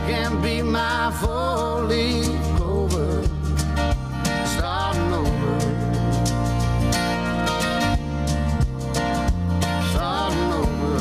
can be my four-leaf clover, starting over, starting over.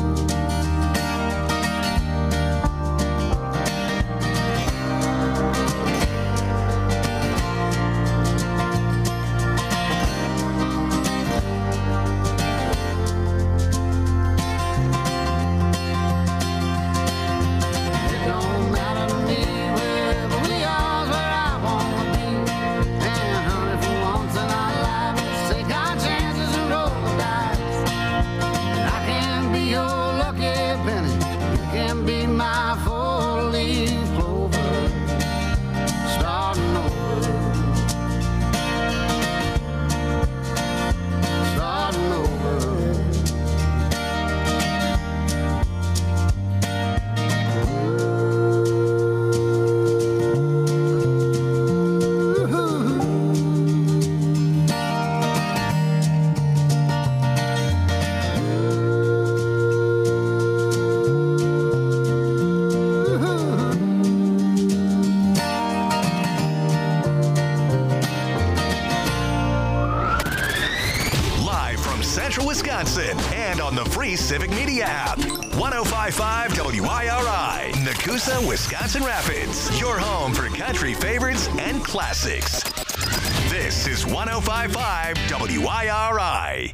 Wisconsin and on the free Civic Media app. 105.5 WIRI, Nakusa, Wisconsin Rapids. Your home for country favorites and classics. This is 105.5 WIRI.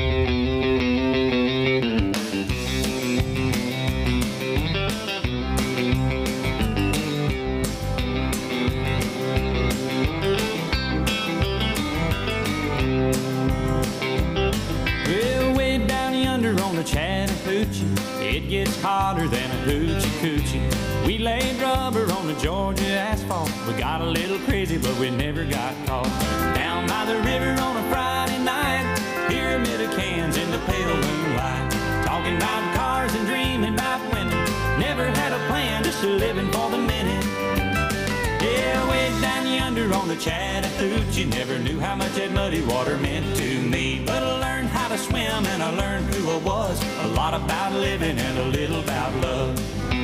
Chattahoochee, it gets hotter than a hoochie coochie. We laid rubber on the Georgia asphalt. We got a little crazy, but we never got caught. Down by the river on a Friday night, pyramid of cans in the pale moonlight. Talking about cars and dreaming about women. Never had a plan, just a living for the minute. Yeah, way down yonder on the Chattahoochee, never knew how much that muddy water meant to me. But I learned how to swim and I learned who I was. A lot about living and a little about love.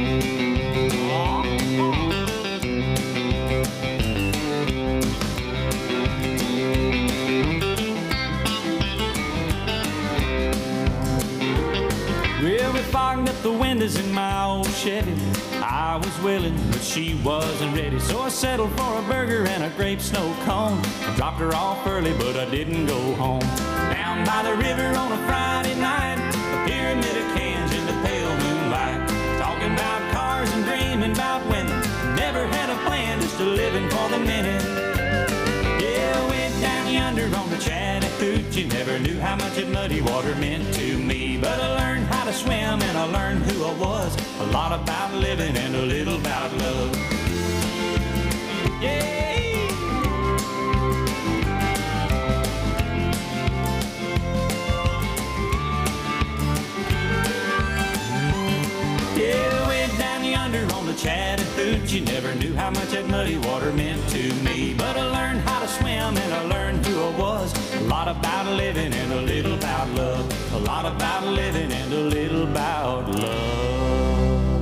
Well, we fogged up the windows in my old Chevy. I was willing, but she wasn't ready. So I settled for a burger and a grape snow cone. I dropped her off early, but I didn't go home. Down by the river on a Friday night, a pyramid of cans in the pale moonlight. Talking about cars and dreaming about women. Never had a plan, just a living for the minute. Yeah, way down yonder on the Chattahoochee, never knew how much that muddy water meant to me. But I learned how to swim and I learned who I was. A lot about living and a little about love. Yeah. Yeah, way down yonder on the Chattahoochee, never knew how much that muddy water meant to me. But I learned how to swim and I learned who I was. A lot about living and a little about love. A lot about living and a little about love.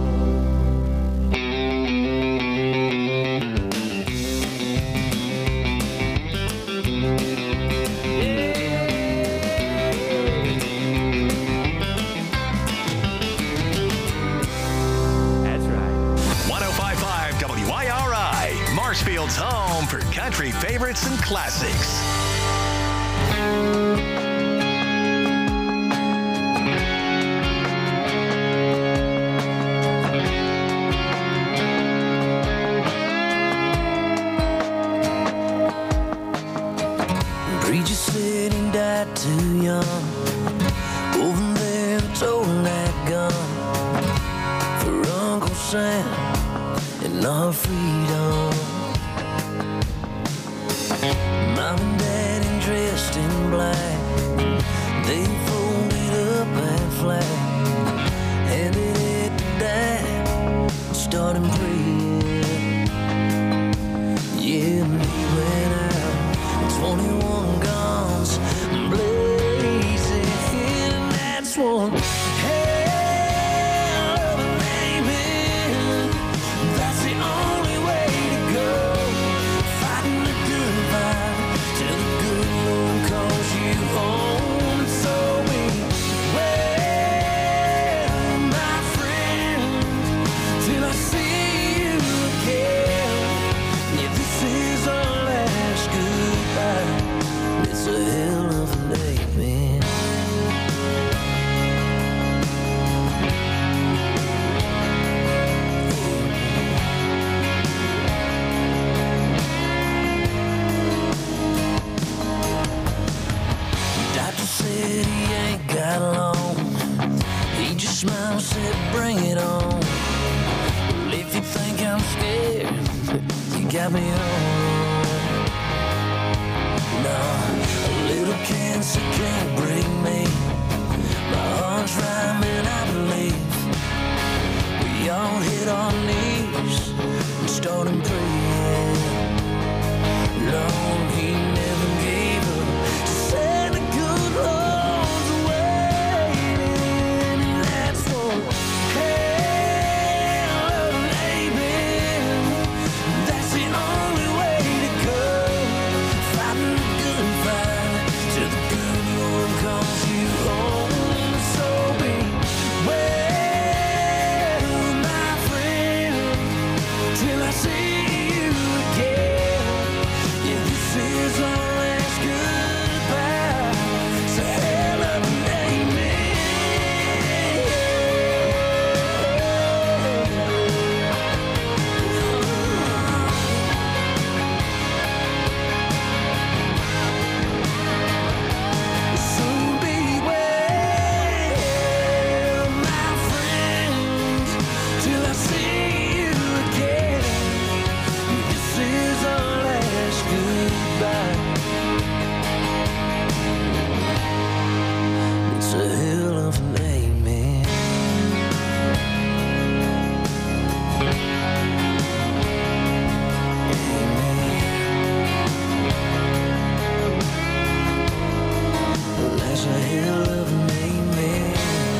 Marshfield's home for country favorites and classics. Preacher said he died too young. Over there, told that gun for Uncle Sam and our freedom. Mom and Daddy dressed in black, they folded up that flag, handed it to Dad, started praying. Yeah, we went out, 21 guns blazing, and that's one hell of a name. I'm scared. You got me on. No, a little cancer can't break me. My heart's rhyming, I believe. We all hit our knees and started praying. Lord, he never gave up. Just said the good Lord's waiting, and that's for hell of an amen. That's the only way to go. Fighting the good fight till the good Lord calls you home. So be well, my friend, till I see you again. Yeah, this is our last goodbye. So hell of an So be well, my friends, till I see you again. This is our last goodbye. It's a hell of an amen. Amen. That's a hell of an amen.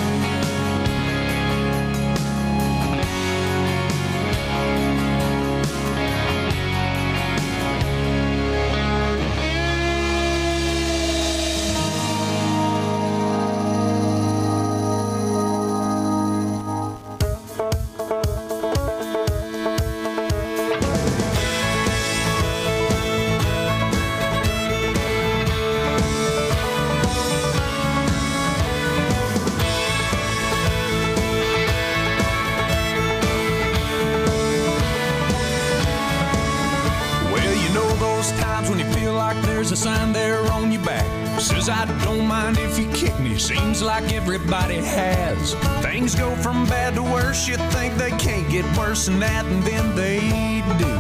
Well, you know those times when you feel like there's a sign there on your back. Says I don't mind if you kick me. Seems like everybody has. Things go from bad to worse. You think they can't get worse than that, and then they do.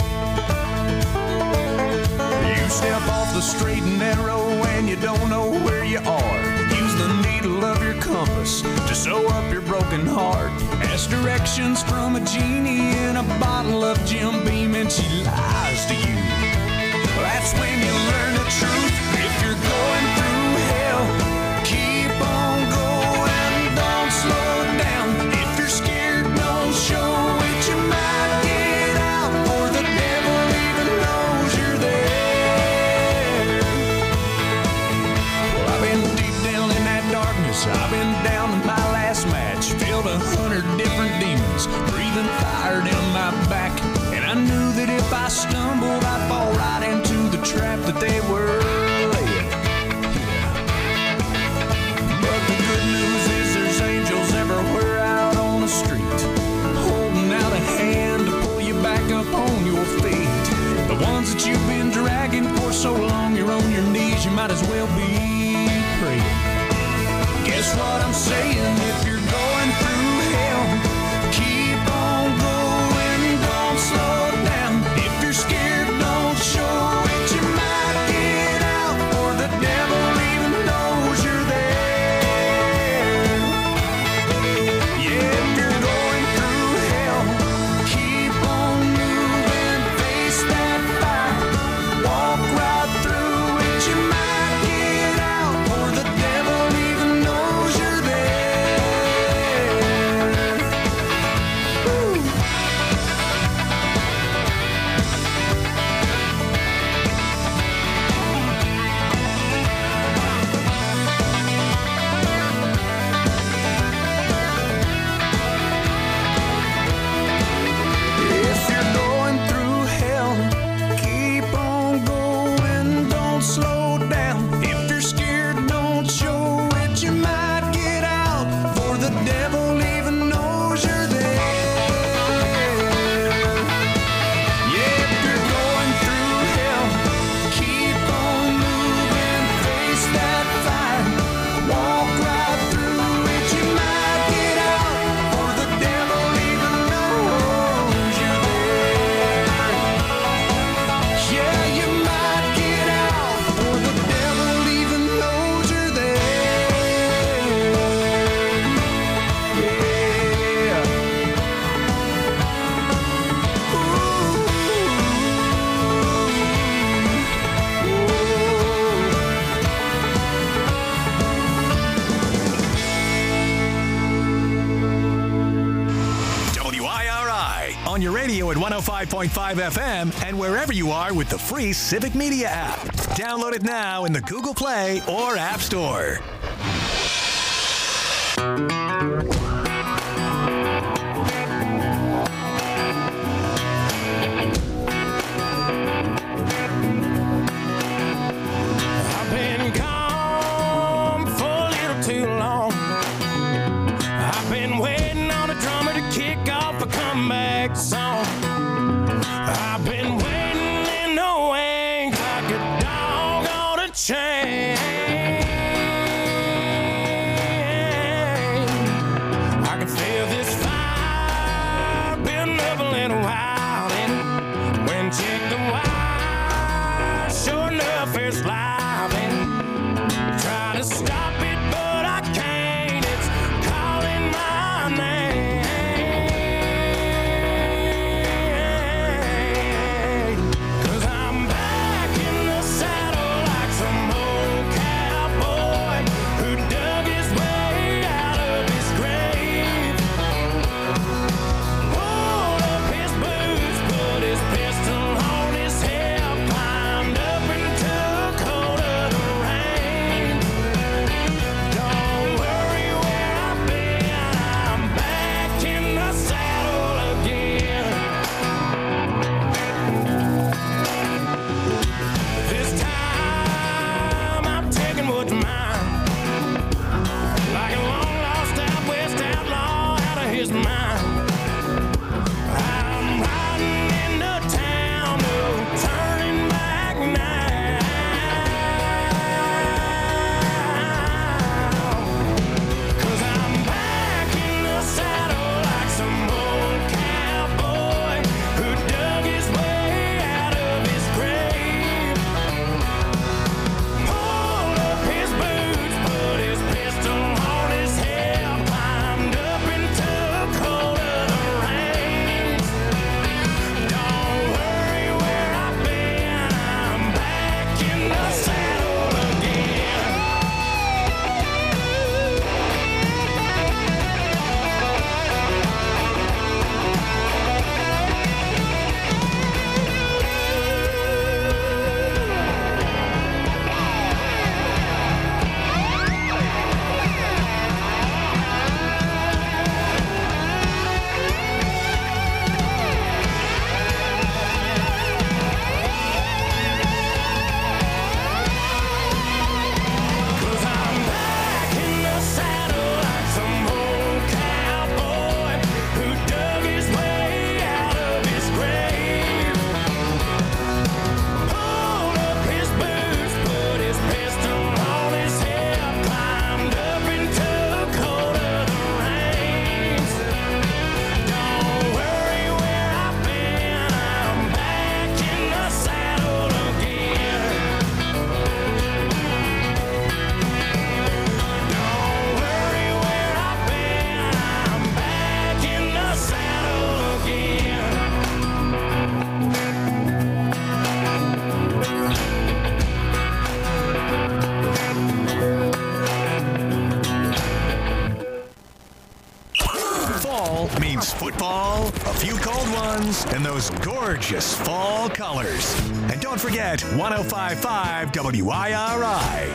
You step off the straight and narrow and you don't know where you are. Use the needle of your compass to sew up your broken heart. Ask directions from a genie in a bottle of Jim Beam and she lies to you. That's when you learn the truth. If you're going through hell, keep on going, don't slow down. If you're scared, don't show it. You might get out, or the devil even knows you're there. Well, I've been deep down in that darkness. I've been down in my last match. Filled 100 different demons, breathing fire down my back. And I knew that if I stumbled, I'd fall right into the trap that they were laying. But the good news is there's angels everywhere out on the street, holding out a hand to pull you back up on your feet. The ones that you've been dragging for so long, you're on your knees, you might as well be praying. Guess what I'm saying? If you're going through hell, keep on going, don't slow down. If you're scared, don't show it. You might get out. on your radio at 105.5 FM and wherever you are with the free Civic Media app. Download it now in the Google Play or App Store. I've been gone for a little too long. I've been waiting on a drummer to kick off a comeback song. I've been waiting and no ain't like a dog on a chain. I can feel this fire building up a little while, and when check the wire, sure enough it's live, and try to stop it but I can't. It's calling my name, 'cause I'm back in the saddle like some old cowboy who dug his way out of his grave. Pulled up his boots, put his pistol on his hip, climbed up and took hold of the reins. Don't worry where I've been, I'm back in the saddle again. This time I'm taking what's mine, like a long lost out west outlaw out of his mind. I'm riding into town, no turning back now. 'Cause I'm back in the saddle like some old cowboy who dug his way out of his grave. Pulled up his boots, put his pistol on his hip, climbed up and took hold of the reins. Don't worry where I've been, I'm back in the saddle again. 'Cause I'm back in the saddle like some old cowboy who dug his way out of his grave. Pulled up his boots, put his pistol on his hip, climbed up and took hold of the reins. Don't worry where I've been, I'm back in the saddle again. Don't worry where I've been, I'm back in the saddle again. Fall means football, a few cold ones, and those gorgeous fall colors. And don't forget 105.5 WIRI.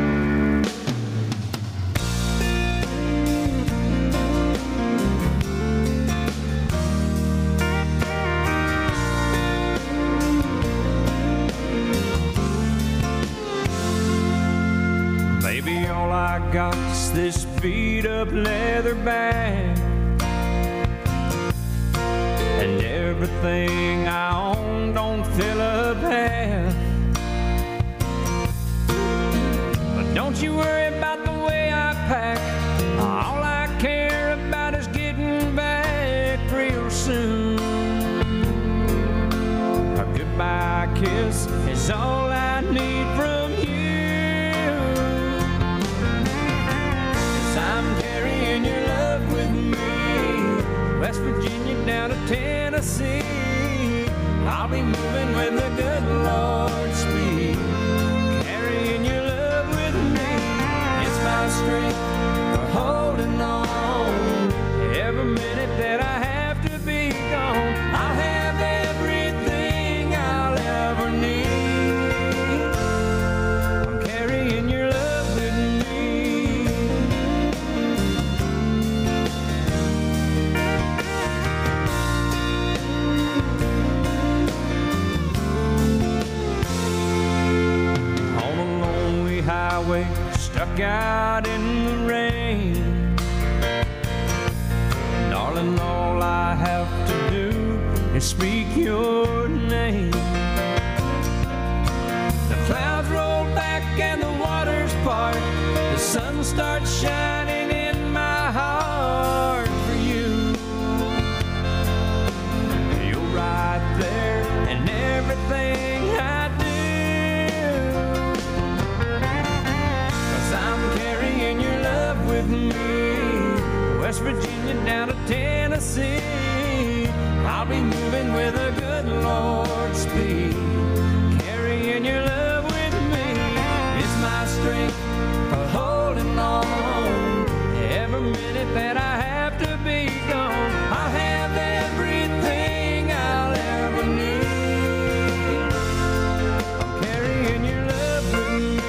Baby, all I got is this beat up leather bag, and everything I own don't fill up half. But don't you worry about the way I pack, all I care about is getting back real soon. A goodbye kiss is all I need from you. I'm carrying your love with me, West Virginia down to Tennessee. I'll be moving when the good Lord speaks. Carrying your love with me, it's my strength for holding on. Every minute that I have to be gone, out in the rain. Darling, all I have to do is speak your name. The clouds roll back and the waters part. The sun starts shining in my heart for you. You're right there in everything I do. 'Cause I'm carrying your love with me. West Virginia down to Tennessee. I'll be moving with a good Lord speed. Carrying your love with me. It's my strength for holding on. Every minute that I have to be gone, I'll have everything I'll ever need. I'm carrying your love with me.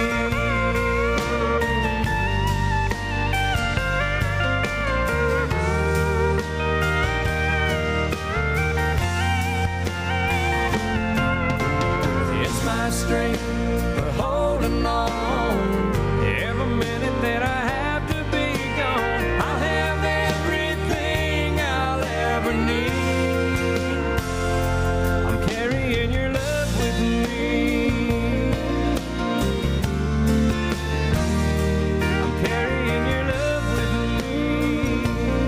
It's my strength for holding on. Every minute that I have to be gone, I'll have everything I'll ever need. I'm carrying your love with me. I'm carrying your love with me.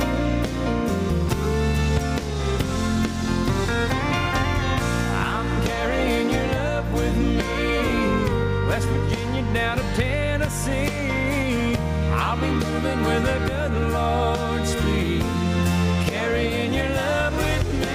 I'm carrying your love with me. West Virginia down to Tennessee. I'll be moving with a good Lord speed. Carrying your love with me.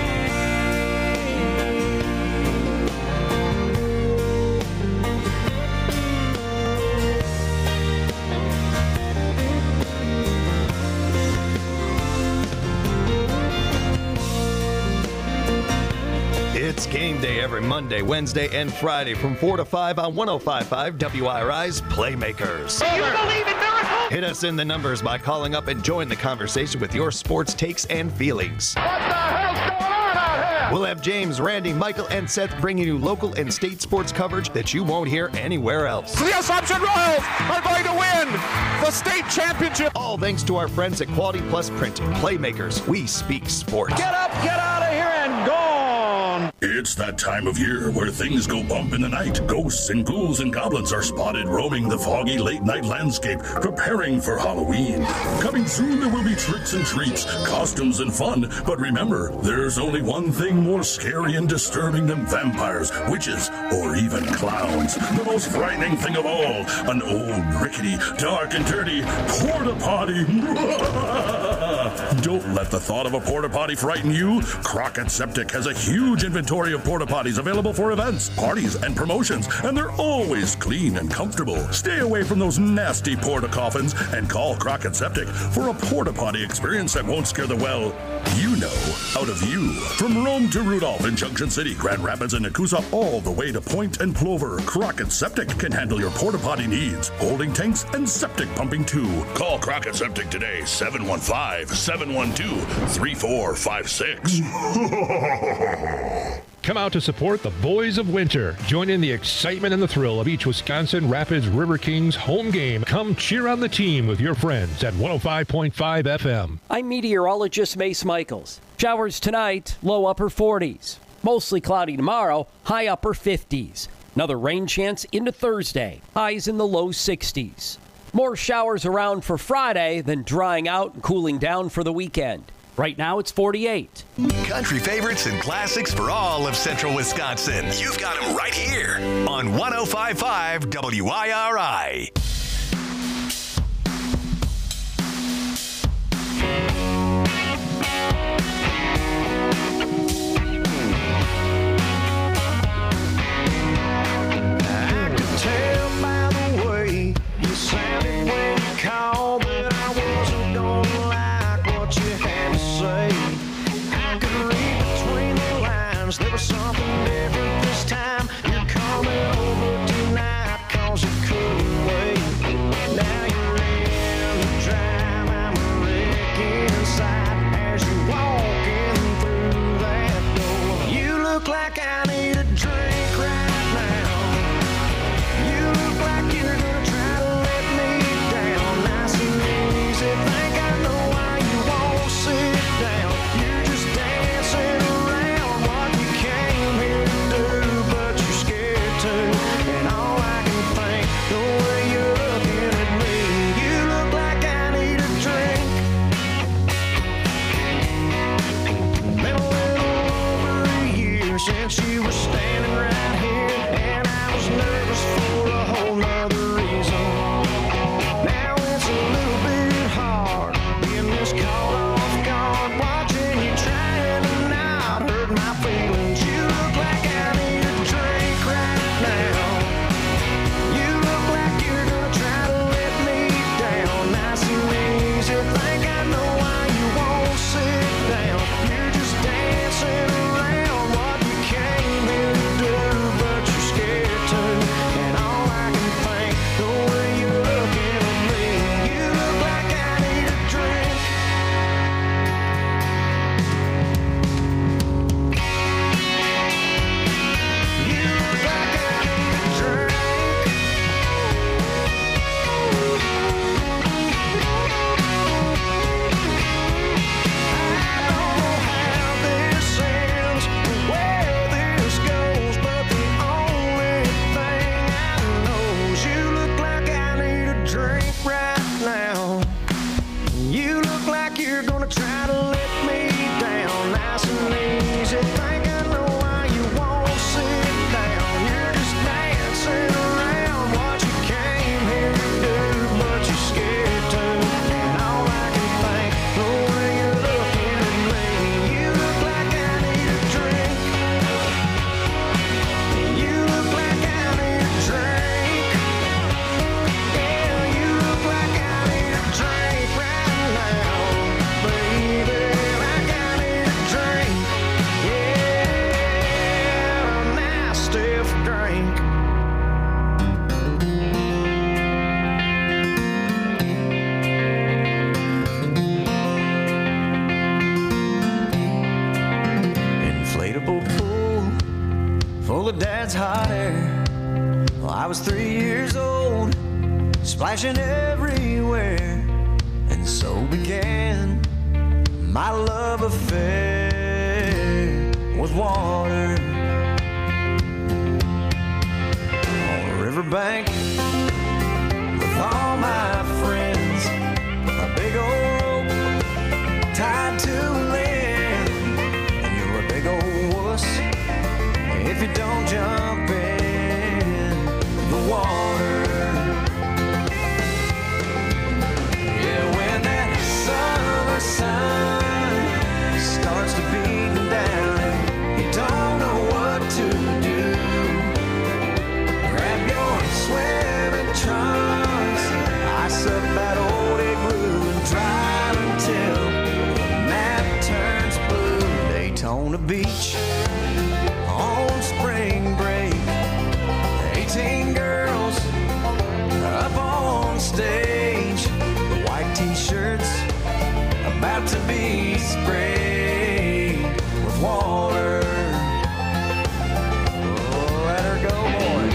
It's game day every Monday, Wednesday, and Friday from 4 to 5 on 105.5 WIRI's Playmakers. Do you believe in miracles? Hit us in the numbers by calling up and join the conversation with your sports takes and feelings. What the hell's going on out here? We'll have James, Randy, Michael, and Seth bringing you local and state sports coverage that you won't hear anywhere else. The Assumption Royals are going to win the state championship. All thanks to our friends at Quality Plus Printing. Playmakers, we speak sports. Get up, get out of here, and gone. It's that time of year where things go bump in the night. Ghosts and ghouls and goblins are spotted roaming the foggy late-night landscape, preparing for Halloween. Coming soon, there will be tricks and treats, costumes and fun. But remember, there's only one thing more scary and disturbing than vampires, witches, or even clowns. The most frightening thing of all, an old, rickety, dark and dirty porta potty. Don't let the thought of a porta potty frighten you. Crockett Septic has a huge inventory of porta potties available for events, parties, and promotions, and they're always clean and comfortable. Stay away from those nasty porta coffins and call Crockett Septic for a porta potty experience that won't scare the out of view. From Rome to Rudolph in Junction City, Grand Rapids, and Nakusa, all the way to Point and Plover, Crockett Septic can handle your porta potty needs, holding tanks and septic pumping too. Call Crockett Septic today, 715-712-3456. Come out to support the Boys of Winter. Join in the excitement and the thrill of each Wisconsin Rapids River Kings home game. Come cheer on the team with your friends at 105.5 FM. I'm meteorologist Mace Michaels. Showers tonight, low upper 40s. Mostly cloudy tomorrow, high upper 50s. Another rain chance into Thursday, highs in the low 60s. More showers around for Friday, then drying out and cooling down for the weekend. Right now, it's 48. Country favorites and classics for all of central Wisconsin. You've got them right here on 105.5 WIRI. I could tell by the way you sounded when you called that I wasn't gonna like what you had to say. I could read between the lines, there was something different this time. You're coming over tonight cause you couldn't wait. Now you're in the drive, I'm a wreck inside as you're walking through that door. You look like I need a drink right now. You look like you're gonna try to let ever since she was standing right here. And I was nervous for a whole nother reason. Now it's a little bit hard being this caught off guard, watching you trying to not hurt my feelings. You look like I need a drink right now. You look like you're gonna try to let me down. Nice and easy, think I know why you won't sit down. You're just dancing around what you came here to do, but you're scared to. And all I can think, the way you're looking at me, you look like I need a drink. You look like I need a drink. I don't know how this ends or where this goes, but the only thing I know is you look like I need a drink right now. You look like you're gonna try to let me down. Nice and easy, think I know why you won't sit down. You're just dancing around what you came here to do, but you're scared to. And all I can think, the way you're looking at me, you look like I need a drink. You look like I need a drink. Yeah, you look like I need a drink right now, baby. Like I need a drink. Yeah, a nice stiff drink. Inflatable pool full of dad's hot air. Well, I was 3 years old, splashing everywhere, and so began my love affair with water. On a riverbank with all my friends, a big old rope tied to a limb, and you're a big old wuss if you don't jump in the water. Yeah, when that summer sun starts to beat down and you don't know what to do, grab your swimming trunks, ice up that old igloo, and drive until the map turns blue. Daytona Beach on spring break, 18 girls up on stage, the white t-shirts about to be sprayed with water. Oh, let her go, boys.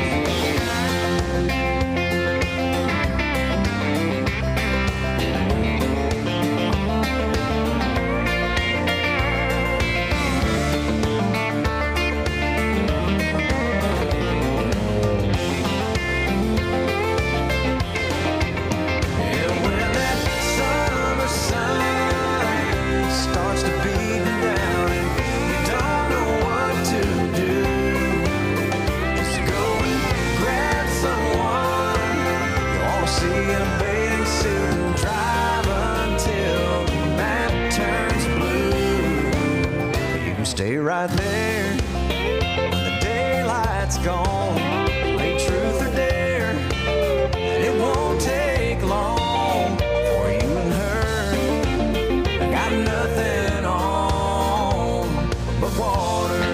Yeah, when that summer sun starts to beat down and you don't know what to do, just go and grab someone you want to see in a bathing suit and drive until the map turns blue. You can stay right there when the daylight's gone, play truth or dare, and it won't take long for you and her. I got nothing on but water.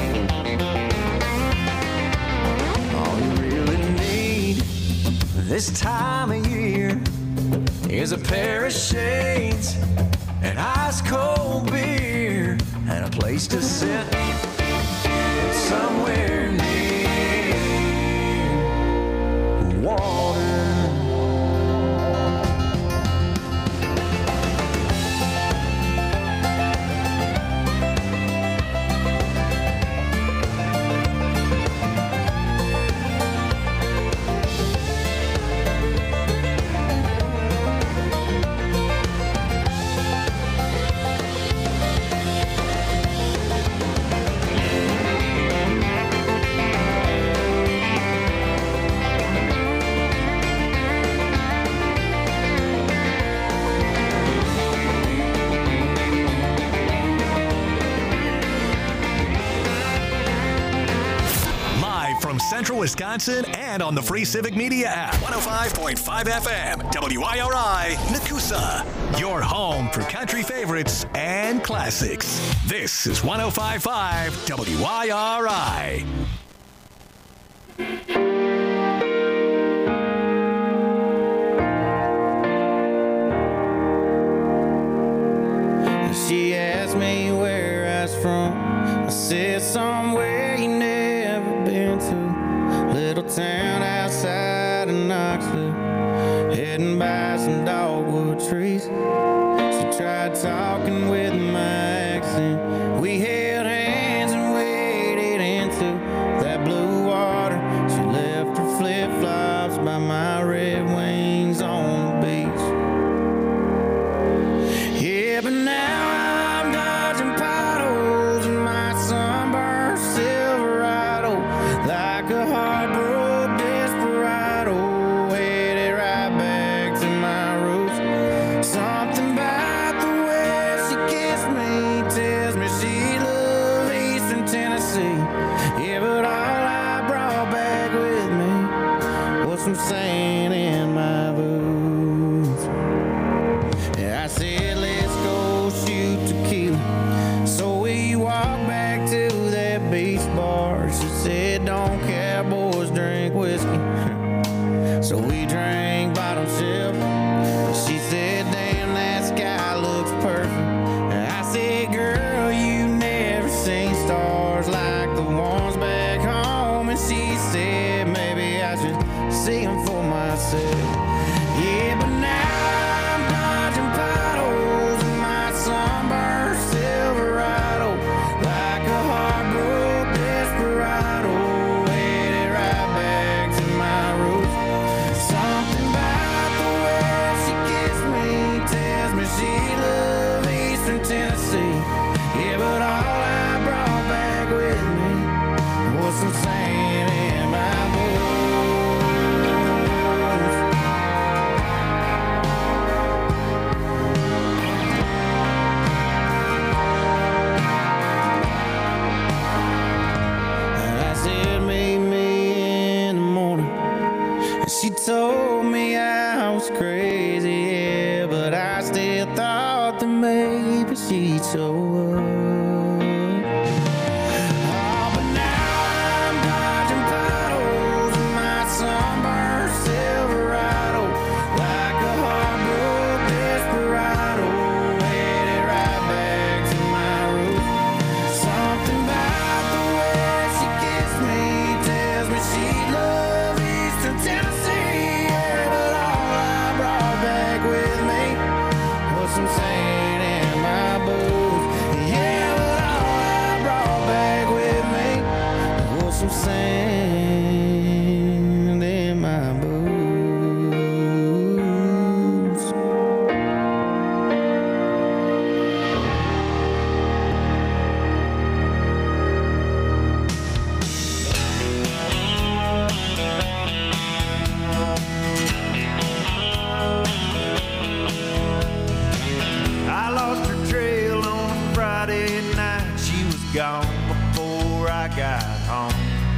All you really need this time of year is a pair of shades, an ice cold beer, and a place to sit somewhere near water. Central Wisconsin and on the free Civic Media app. 105.5 FM, WIRI, Nakusa. Your home for country favorites and classics. This is 105.5 WIRI. She asked me where I was from. I said somewhere you never been to. Little town outside of Knoxville, heading by some dogwood trees. She tried talking with my accent. We held hands and waded into that blue water. She left her flip-flops by my Red Wings on the beach. Yeah, but now I'm dodging potholes in my sunburned Silverado, like a heartbroken desperado, headed right back to my roots. Something about the way she kissed me tells me she loved Eastern Tennessee. Yeah, but all I brought back with me was some sand in my boots. Yeah, I said, let's go shoot tequila. So we walked back to that beach bar. She said, don't cowboys drink whiskey? So we drank bottom shelf. She said, damn, that sky looks perfect. I said, girl, you never seen stars like the ones back home. And she said, maybe I should see them for myself. Yeah, but now I'm dodging potholes in my sunburned Silverado, like a heartbroken desperado, headed right back to my roots. Something about the way she kissed me tells me she loved Eastern Tennessee. Yeah, but all I brought back with me was some sand in my boots. I said, meet me in the morning. And she told me I was crazy, yeah, but I still thought that maybe she'd show up. Oh, but now I'm dodging potholes in my sunburned Silverado, like a heartbroken desperado, headed right back to my roots. Something about the way she kissed me tells me she loved Eastern Tennessee. Yeah, but all I brought back with me was some sand in my boots. Yeah, but all I brought back with me was some sand in my boots. I lost her trail on Friday night. She was gone before I got home.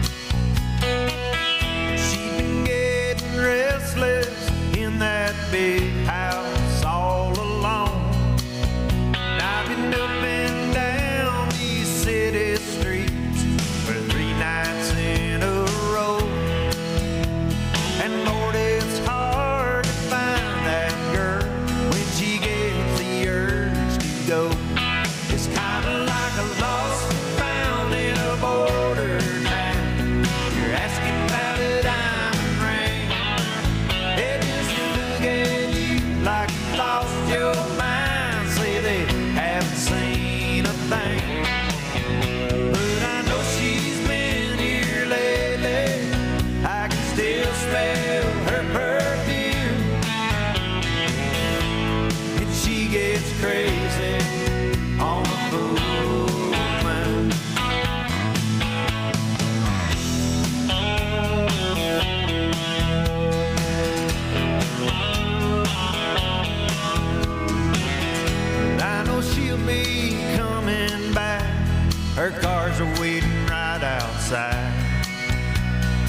She'd been getting restless in that big house all alone. And I've been up and down these city streets for 3 nights in a row. And Lord, it's hard to find that girl when she gets the urge to go. It's kind of like a lost and found in a border town. You're asking about a diamond ring. They just look at you like you lost your mind. Say they haven't seen a thing. But I know she's been here lately. I can still smell her perfume. And she gets crazy on the full moon. And I know she'll be coming back. Her cars are waiting right outside.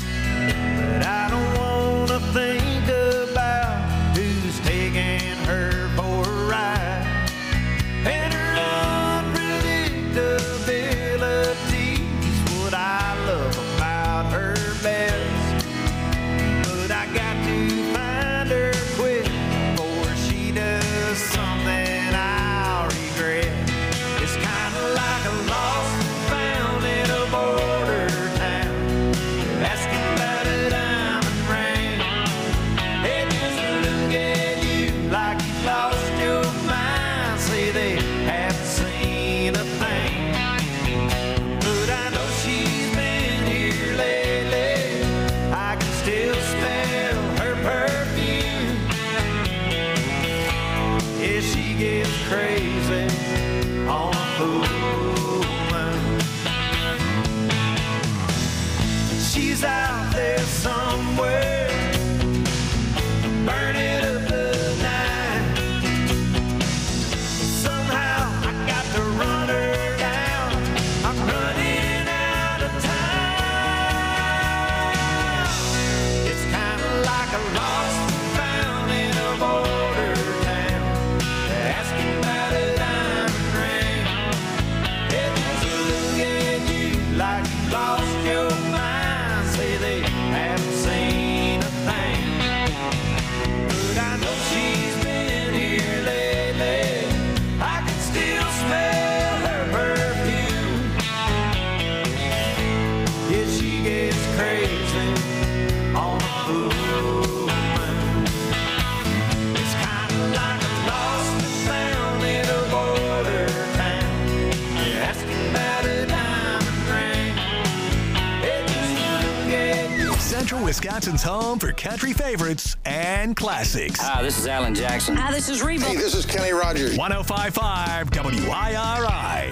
Central Wisconsin's home for country favorites and classics. Hi, this is Alan Jackson. Hi, this is Reba. Hey, this is Kenny Rogers. 105.5 WIRI.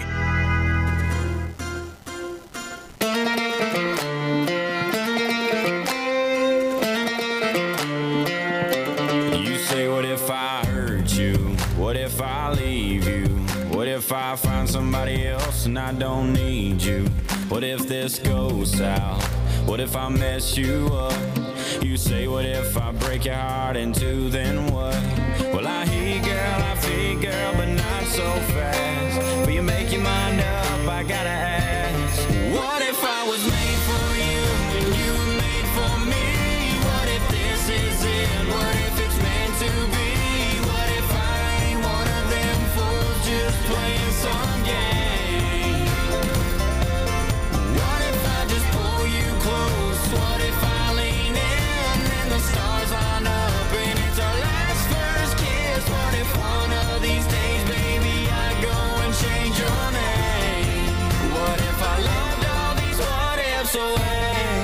You say, what if I hurt you? What if I leave you? What if I find somebody else and I don't need you? What if this goes south? What if I mess you up? You say, what if I break your heart in two, then what? Well, I hear you, girl, I feel you, girl, but not so fast. Will you make your mind up? I gotta ask. What if I was made for you and you were made for me? What if this is it? What if it's meant to be? What if I ain't one of them fools just playing some game? What if I just pull you close? What if I lean in and the stars line up and it's our last first kiss? What if one of these days, baby, I go and change your name? What if I loved all these what ifs away?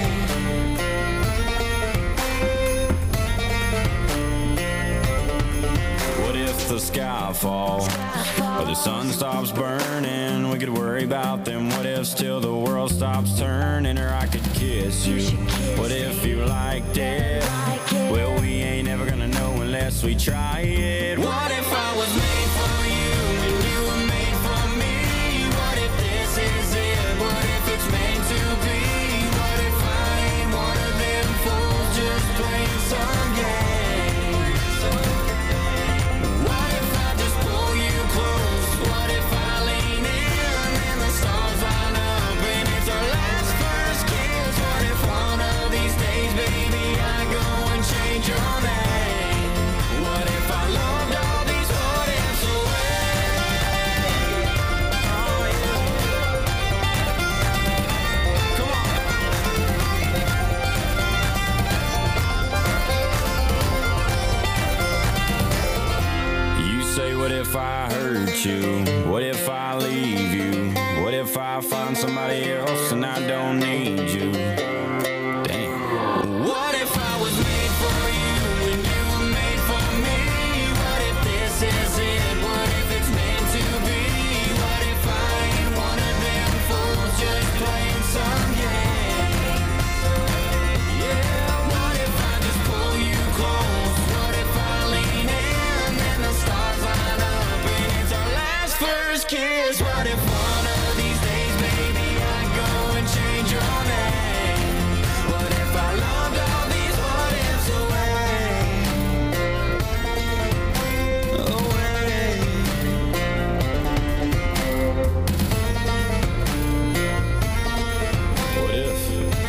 What if the sky falls or the sun stops burning? We could worry about them what ifs till the world stops turning. Or I could kiss you. What if you liked it? Well, we ain't ever gonna know unless we try it. What if I was made for you and you were made for me? What if this is it? What if it's meant to be? What if I ain't one of them fools just playing some game? What if I just pull you close? What if I lean in and the stars line up and it's our last first kiss? What if one of these days, baby, I go and change your name? What if I loved all these what ifs away? Oh, yeah. Come on. You say, what if I hurt you? What if I leave you? What if I find somebody else and I don't need you? Damn. What if I was made for you and you were made for me? What if this is it? What if it's meant to be? What if I ain't one of them fools just playing some game? Yeah, what if I just pull you close? What if I lean in and the stars line up and it's our last first kiss? What if one of these days, baby, I go and change your name? What if I loved all these what ifs away? What if?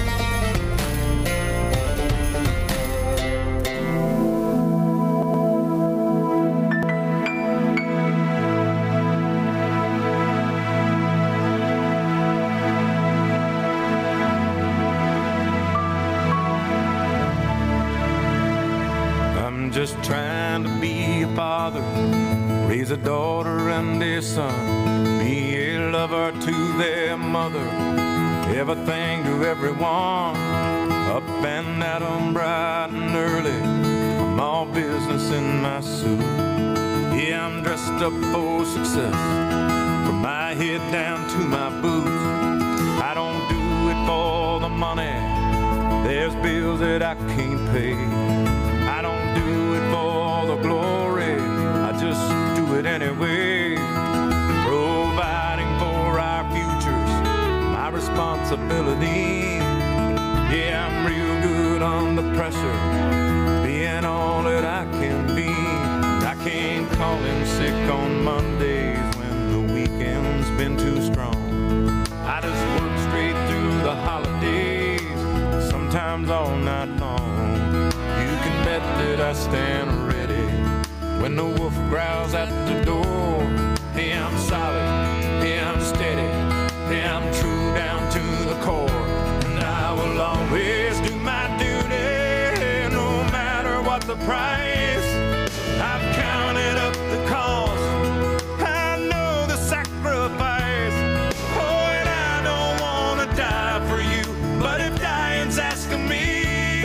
I'm just trying to be a father, raise a daughter and a son, be a lover to their mother, everything to everyone, up and at 'em bright and early, I'm all business in my suit. Yeah, I'm dressed up for success, from my head down to my boots. I don't do it for the money, there's bills that I can't pay. I don't do it for the glory, I just do it anyway. Providing for our futures, my responsibility. Yeah, I'm real good under pressure, being all that I can be. I can't call in sick on Mondays when the weekend's been too strong. I just work straight through the holidays, sometimes all night long. You can bet that I stand ready when the wolf growls at the door. Hey, I'm solid, hey, I'm steady, hey, I'm true down to the core. And I will always do my duty, no matter what the price. I've counted up the cost, I know the sacrifice. Oh, and I don't want to die for you, but if dying's asking me,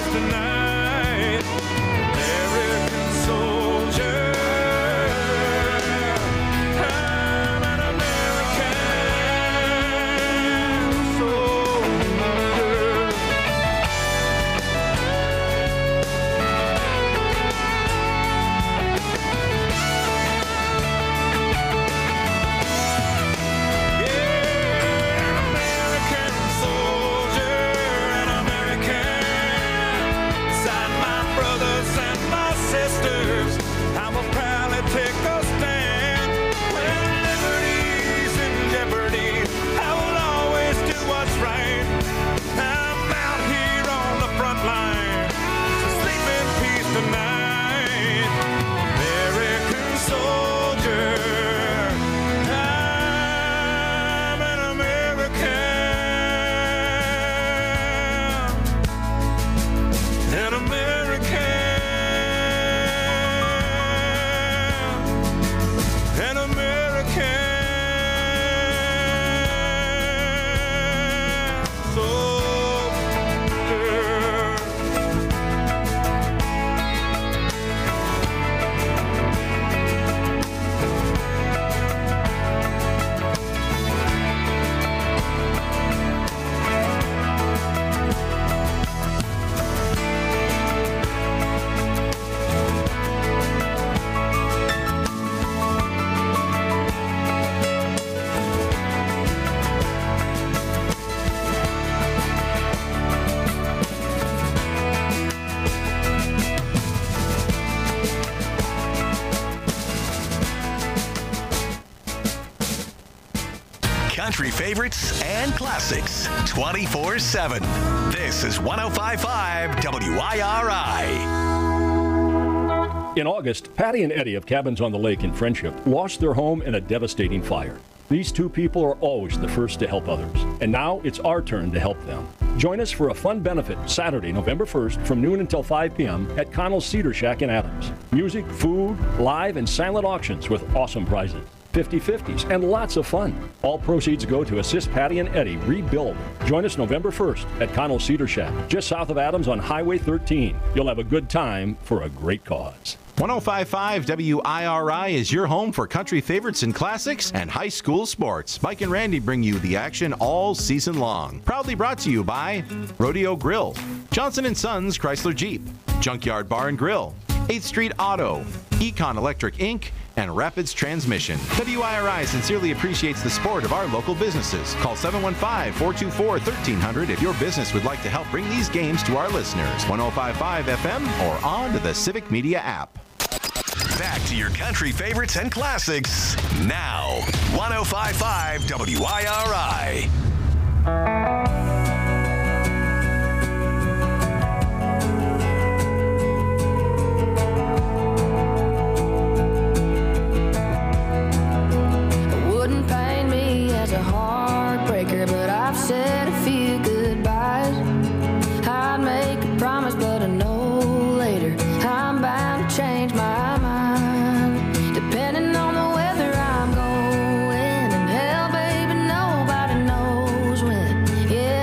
tonight. American soldier. I'm an American soldier. Country favorites and classics 24/7. This is 105.5 WIRI. In August, Patty and Eddie of Cabins on the Lake in Friendship lost their home in a devastating fire. These two people are always the first to help others, and now it's our turn to help them. Join us for a fun benefit Saturday, November 1st from noon until 5 p.m. at Connell's Cedar Shack in Adams. Music, food, live and silent auctions with awesome prizes. 50/50s, and lots of fun. All proceeds go to assist Patty and Eddie rebuild. Join us November 1st at Connell's Cedar Shack, just south of Adams on Highway 13. You'll have a good time for a great cause. 105.5 WIRI is your home for country favorites and classics and high school sports. Mike and Randy bring you the action all season long. Proudly brought to you by Rodeo Grill, Johnson & Sons Chrysler Jeep, Junkyard Bar and Grill, 8th Street Auto, Econ Electric Inc., and Rapids Transmission. WIRI sincerely appreciates the support of our local businesses. Call 715-424-1300 if your business would like to help bring these games to our listeners. 105.5 FM or on to the Civic Media app. Back to your country favorites and classics now. 105.5 WIRI. As a heartbreaker, but I've said a few goodbyes. I'd make a promise, but I know later I'm bound to change my mind. Depending on the weather I'm going, and hell, baby, nobody knows when. Yeah.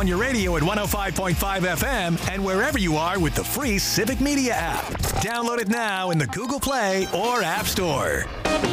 on your radio at 105.5 FM and wherever you are with the free Civic Media app. Download it now in the Google Play or App Store.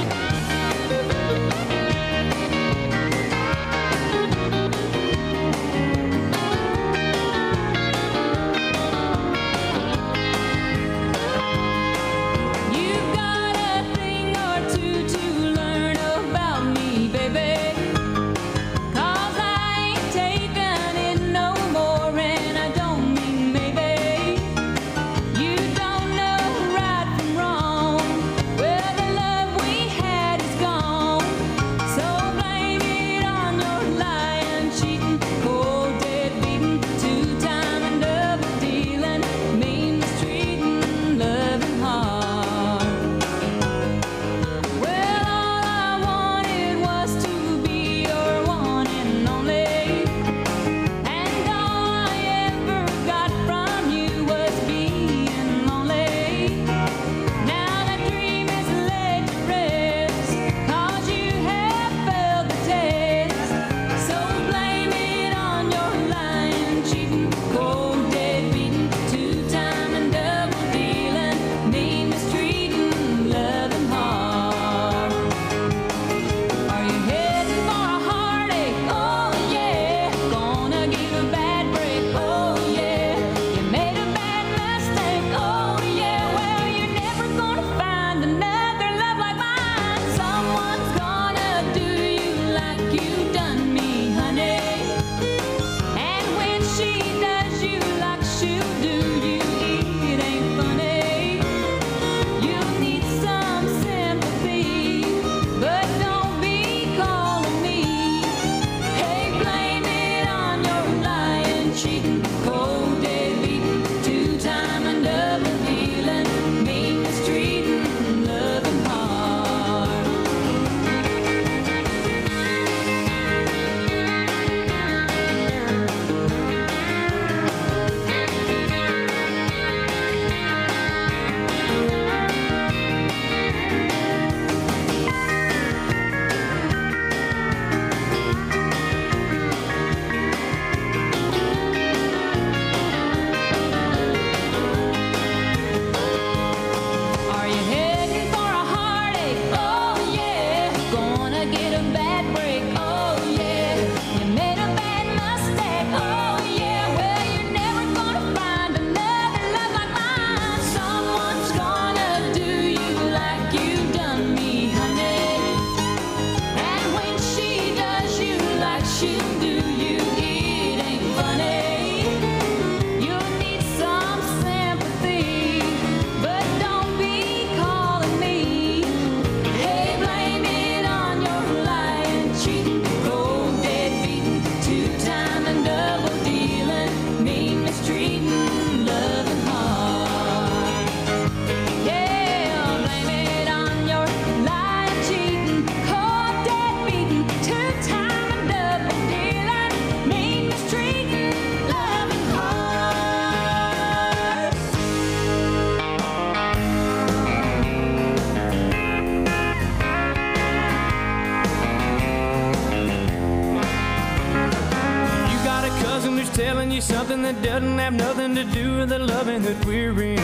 Something that doesn't have nothing to do with the loving that we're in.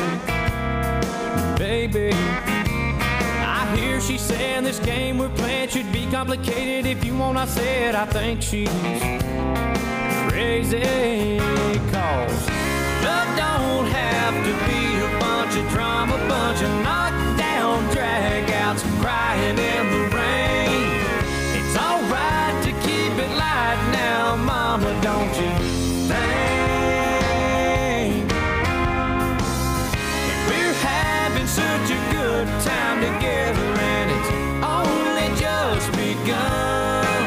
Baby, I hear she saying this game we're playing should be complicated. If you want, I said I think she's crazy. Cause love don't have to be a bunch of drama, a bunch of knockdown dragouts, crying in the rain. It's alright to keep it light now, mama, don't you think? We're having such a good time together and it's only just begun.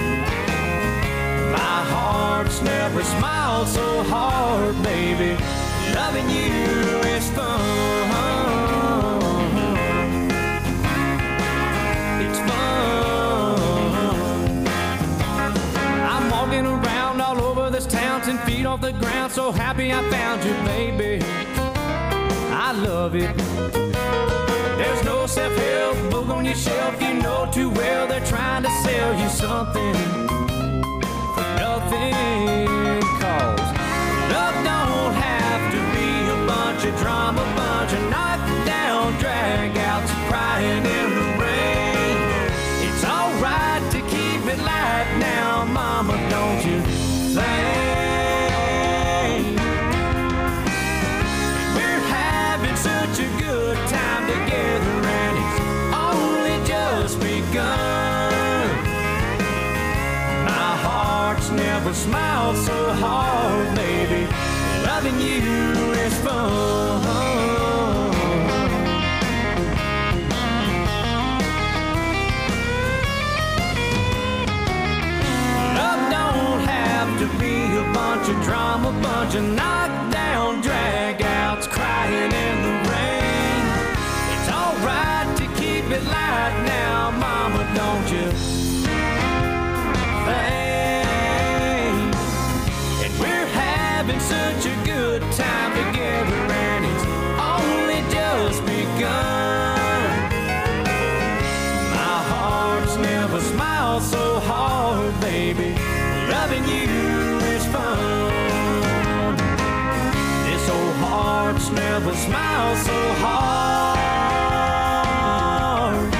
My heart's never smiled so hard, baby. Loving you is fun. It's fun. I'm walking around all over this town, 10 feet off the ground, so happy I found you, baby. I love it. There's no self-help book on your shelf, you know too well they're trying to sell you something for nothing. Cause now, Mama, don't you think? We're having such a good time together, and it's only just begun. My heart's never smiled so hard, baby. Loving you is fun. To be a bunch of drama, bunch of knockdown dragouts crying in the rain. It's alright to keep it light now, Mama, don't you think? And we're having such a good time together, and it's only just begun. My heart's never smiled so hard, baby. Loving you is fun. This old heart's never smiled so hard.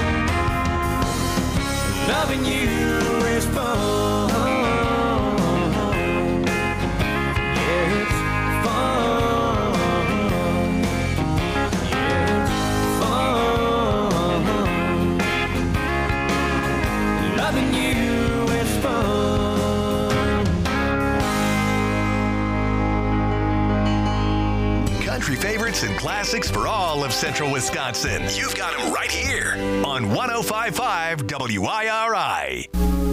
Loving you is fun. Yeah, it's fun. Yeah, it's fun. Loving you is fun. Country favorites and classics for all of Central Wisconsin. You've got them right here on 105.5 WIRI.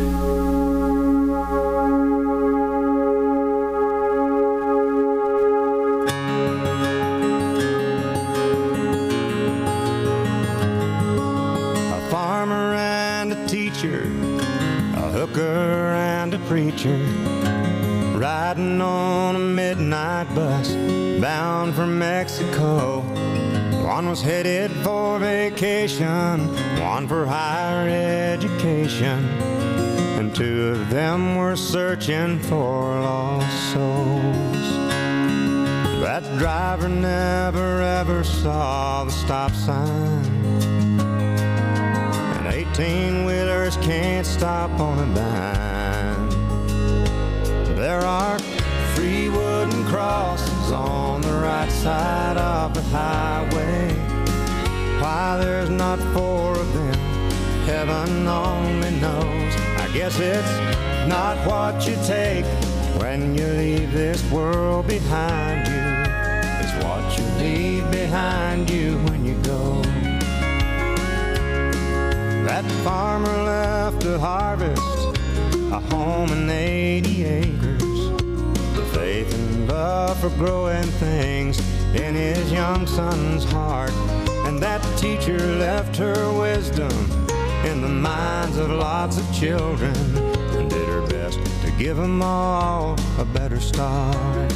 A farmer and a teacher, a hooker and a preacher, riding on a midnight bus bound for Mexico. One was headed for vacation, one for higher education, and two of them were searching for lost souls. That driver never ever saw the stop sign, and 18-wheelers can't stop on a dime. There are 3 wooden crosses on the right side of the highway. Why there's not 4 of them, heaven only knows. I guess it's not what you take when you leave this world behind you. It's what you leave behind you when you go. That farmer left to harvest a home and 80 acres, the faith and love for growing things in his young son's heart. And that teacher left her wisdom in the minds of lots of children, and did her best to give them all a better start.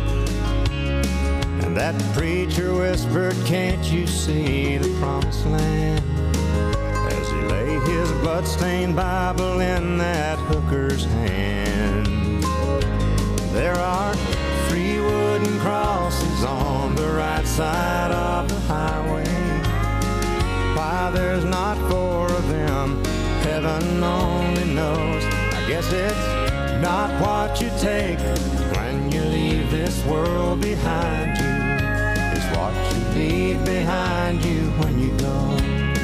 And that preacher whispered, can't you see the promised land, as he lay his bloodstained Bible in that hooker's hand. There are 3 wooden crosses on the right side of the highway. Why there's not 4 of them, heaven only knows. I guess it's not what you take when you leave this world behind you. It's what you leave behind you when you go.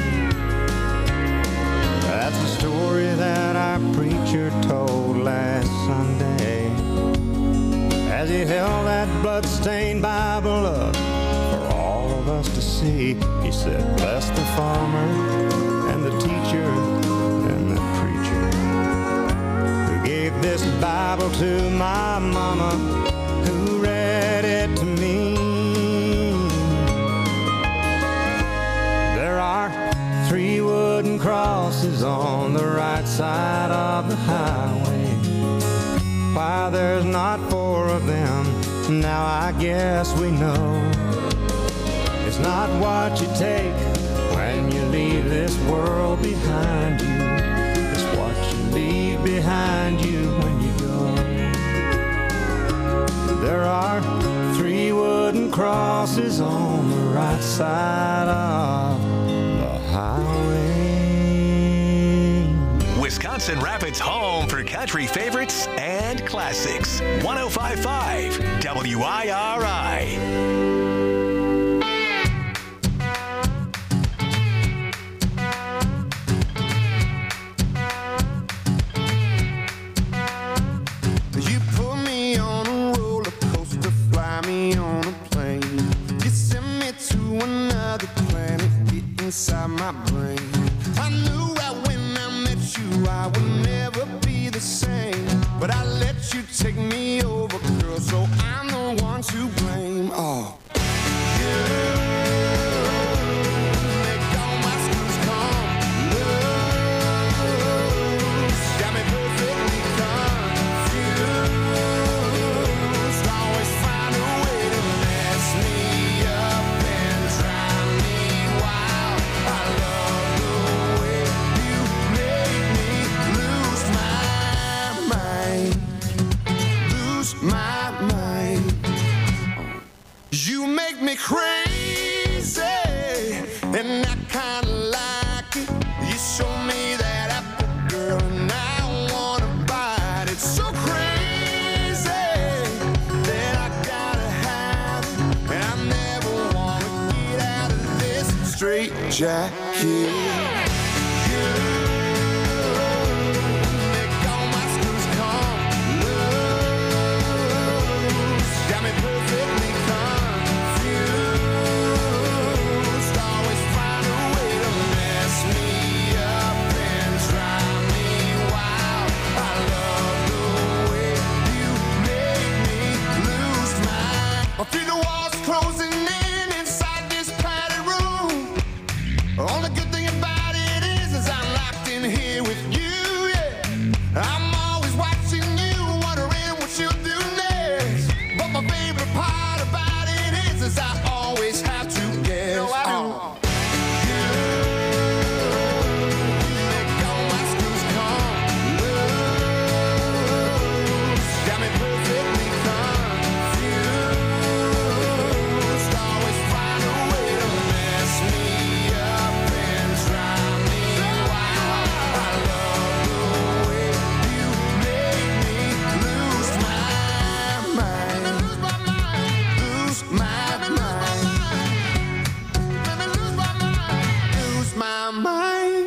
That's the story that our preacher told last Sunday, as he held that blood-stained Bible up for all of us to see. He said, bless the farmer and the teacher and the preacher who gave this Bible to my mama, who read it to me. There are 3 wooden crosses on the right side of the highway. Why there's not 4 of them, now I guess we know. It's not what you take when you leave this world behind you. It's what you leave behind you when you go. There are 3 wooden crosses on the right side of the highway. Wisconsin Rapids' home for country favorites and classics. 105.5 WIRI. Inside my brain, I knew right when I met you I would never be the same. But I let you take me over, girl, so I'm the one to blame. Oh, you make all my screws come loose. Got me perfectly confused. Always find a way to mess me up and drown me wild. I love the way you make me lose my mind. Lose my mind. You make me crazy, and I kinda like it. You show me that apple, girl, and I wanna bite it. So crazy that I gotta have it, and I never wanna get out of this straight jacket. Got me perfectly confused. Always find a way to mess me up and drive me wild. I love the way you make me lose my. I feel the walls closing in inside this padded room. Only good thing about it is I'm locked in here with you. Yeah, I'm always watching you, wondering what you'll do next. But my favorite part about it is I always have to guess. No, I do. You make all my screws come loose. Got me perfectly confused. Always find a way to mess me up and drive me wild. I love the way you make me lose my mind. Lose my mind. Lose my mind. Lose my mind.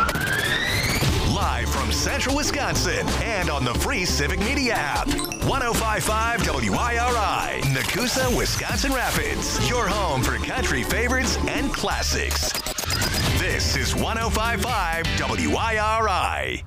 Live from Central Wisconsin and on the free Civic Media app. 105.5 WIRI, Nakusa, Wisconsin Rapids. Your home for country favorites and classics. This is 105.5 WIRI.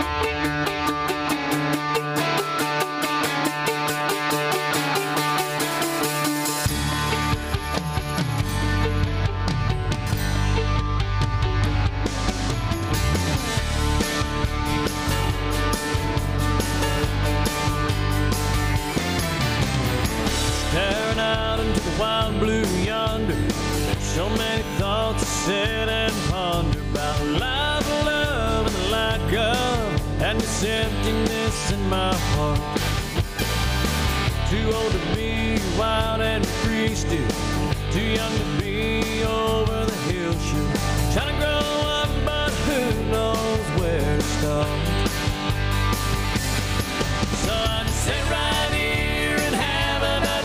Staring out into the wild blue yonder, so many thoughts to sit and ponder about life, love, and the lack of, and this emptiness in my heart. Too old to be wild and free still, too young to be over the hill. Sure, trying to grow up, but who knows where to start.